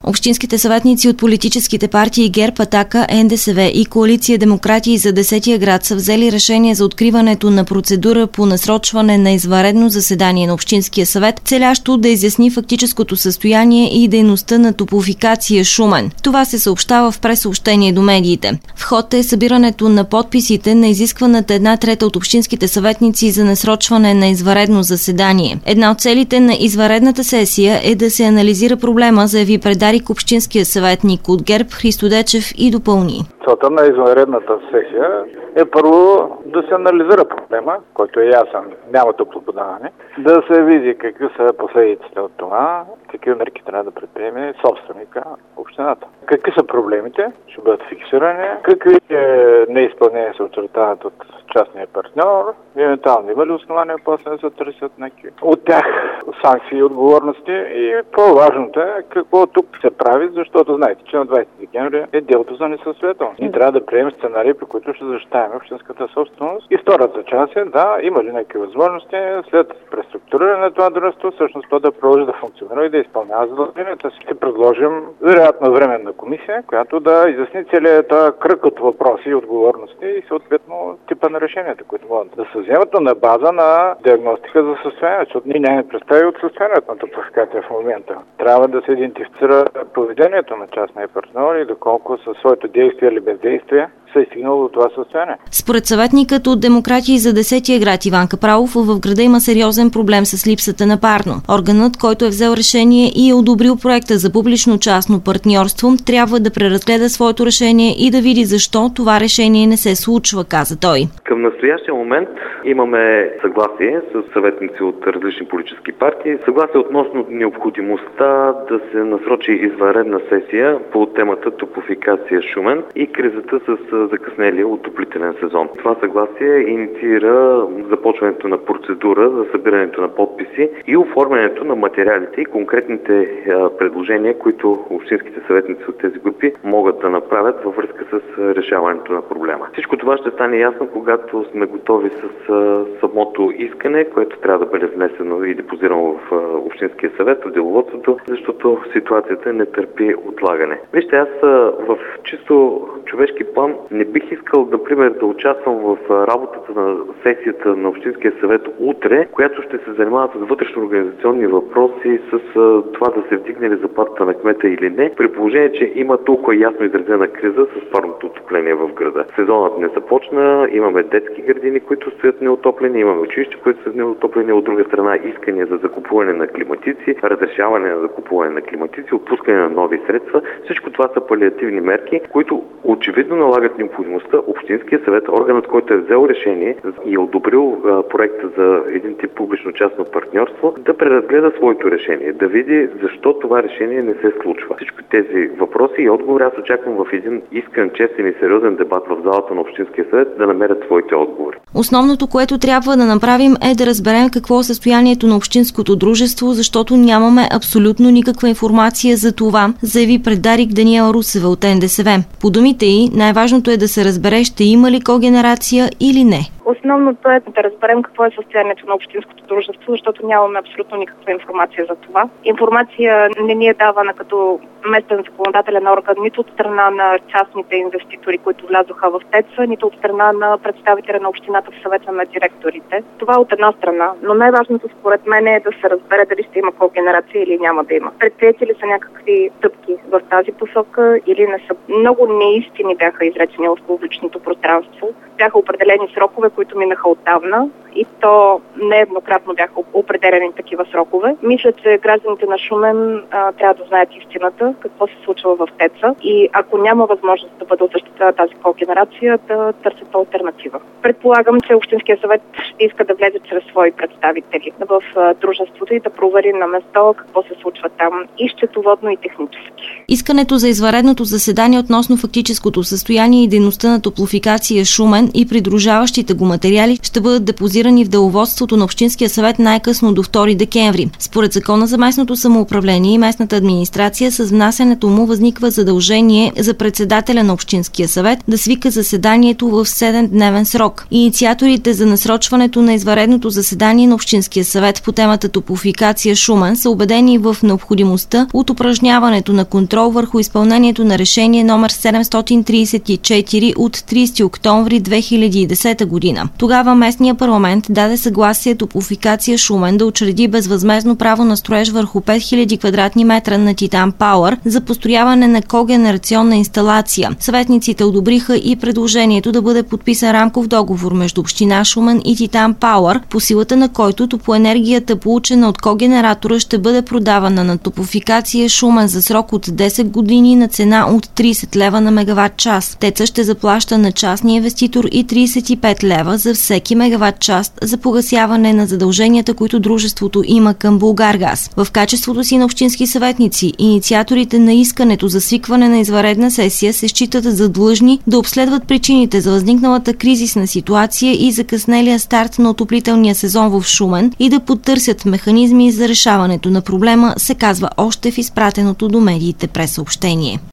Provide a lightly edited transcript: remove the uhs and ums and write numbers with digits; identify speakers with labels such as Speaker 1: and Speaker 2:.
Speaker 1: Общинските съветници от политическите партии ГЕРБ, Атака, НДСВ и Коалиция Демократи за 10-я град са взели решение за откриването на процедура по насрочване на извънредно заседание на Общинския съвет, целящо да изясни фактическото състояние и дейността на Топлофикация Шумен. Това се съобщава в прессъобщение до медиите. В ход е събирането на подписите на изискваната 1/3 от общинските съветници за насрочване на извънредно заседание. Една от целите на извънредната сесия е да се анализира проблема, заяви Дарик общинския съветник от ГЕРБ Христо Дечев и допълни.
Speaker 2: Целта на извънредната сесия е първо да се анализира проблема, който е ясен, няма топлоподаване, да се види какви са последиците от това, какви мерки трябва да предприеме собственика, общината. Какви са проблемите, ще бъдат фиксирани, какви неизпълнения се очертават от частния партньор, евентуално има ли основания после да се търсят някакви от тях санкции и отговорности и по-важното е какво тук се прави, защото знаете, че на 20 декември е делото за несъстоятелност. И трябва да приемем сценарии, при които ще защитаваме общинската собственост. И втората част е, да, има ли някакви възможности след преструктуриране на това дружество, всъщност то да продължи да функционира и да изпълнява задълженията си. Ще предложим вероятно временна комисия, която да изясни целият този кръг от въпроси и отговорности и съответно типа на решенията, които могат да се вземат на база на диагностика за състояние, защото ние нямаме представи от състоянието на топлофикация в момента. Трябва да се идентифицира поведението на частния партньор и доколко със своето действие или бездействие се е стигнало до това състояние.
Speaker 1: Според съветникът от Демократи за 10-я град Иван Капралов, в града има сериозен проблем с липсата на парно. Органът, който е взел решение и е одобрил проекта за публично-частно партньорство, трябва да преразгледа своето решение и да види защо това решение не се случва, каза той.
Speaker 3: Към настоящия момент имаме съгласие с съветници от различни политически партии. Съгласие относно необходимостта да се насрочи извънредна сесия по темата Топлофикация Шумен и кризата с закъснелия отоплителен сезон. Това съгласие инициира започването на процедура за събирането на подписи и оформянето на материалите и конкретните предложения, които общинските съветници от тези групи могат да направят във връзка с решаването на проблема. Всичко това ще стане ясно, когато сме готови с самото искане, което трябва да бъде внесено и депозирано в Общинския съвет, в деловодството, защото ситуацията не търпи отлагане. Вижте, аз в чисто човешки план не бих искал, например, да участвам в работата на сесията на Общинския съвет утре, която ще се занимава с вътрешно-организационни въпроси, с това да се вдигне ли заплатата на кмета или не, при положение, че има толкова ясно изразена криза с парното отопление в града. Сезонът не започна, имаме детски градини, които стоят неотоплени, имаме училища, които са неотоплени, от друга страна искания за закупуване на климатици, разрешаване на закупуване на климатици, отпускане на нови средства. Всичко това са палиативни мерки, които очевидно налагат необходимостта Общинския съвет, органът, който е взел решение и е одобрил проекта за един тип публично-частно партньорство, да преразгледа своето решение, да види защо това решение не се случва. Всички тези въпроси и отговори аз очаквам в един искрен, честен и сериозен дебат в залата на Общинския съвет да намерят своите отговори.
Speaker 1: Основното, което трябва да направим, е да разберем какво е състоянието на общинското дружество, защото нямаме абсолютно никаква информация за това, заяви пред Дарик Даниела Русева от НДСВ. По думите й, най-важното е да се разбере ще има ли когенерация или не.
Speaker 4: Основното е да разберем какво е състоянието на общинското дружество, защото нямаме абсолютно никаква информация за това. Информация не ни е давана като местен законодателен орган нито от страна на частните инвеститори, които влязоха в ТЕЦ-а, нито от страна на представителя на общината в съвета на директорите. Това от една страна. Но най-важното според мен е да се разбере дали ще има когенерация или няма да има. Предприети ли са някакви стъпки в тази посока или не са? Много неистини бяха изречени в публичното пространство. Бяха определени срокове, които минаха отдавна и то нееднократно бяха определени такива срокове. Мисля, че гражданите на Шумен трябва да знаят истината, какво се случва в ТЕЦ-а и ако няма възможност да бъде осъществена тази когенерация, да търсят алтернатива. Предполагам, че Общинския съвет ще иска да влезе чрез свои представители в дружеството и да провери на место какво се случва там и счетоводно и технически.
Speaker 1: Искането за извънредното заседание относно фактическото състояние и дейността на Топлофикация Шумен и придружаващите го материали ще бъдат депозирани депозирани в деловодството на Общинския съвет най-късно до 2 декември. Според Закона за местното самоуправление и местната администрация, с внасянето му възниква задължение за председателя на Общинския съвет да свика заседанието в 7-дневен срок. Инициаторите за насрочването на извънредното заседание на Общинския съвет по темата топофикация Шумен са убедени в необходимостта от упражняването на контрол върху изпълнението на решение номер 734 от 30 октомври 2010 година. Тогава местния парламент даде съгласие топофикация Шумен да учреди безвъзмездно право на строеж върху 5000 квадратни метра на Титан Пауър за построяване на когенерационна инсталация. Съветниците одобриха и предложението да бъде подписан рамков договор между община Шумен и Титан Пауър, по силата на който топлоенергията, получена от когенератора, ще бъде продавана на топофикация Шумен за срок от 10 години на цена от 30 лева на мегаватт час. ТЕЦ-а ще заплаща на частния инвеститор и 35 лева за всеки мегаватт час за погасяване на задълженията, които дружеството има към Булгаргаз. В качеството си на общински съветници, инициаторите на искането за свикване на извънредна сесия се считат за длъжни да обследват причините за възникналата кризисна ситуация и закъснелия старт на отоплителния сезон в Шумен и да потърсят механизми за решаването на проблема, се казва още в изпратеното до медиите пресъобщение.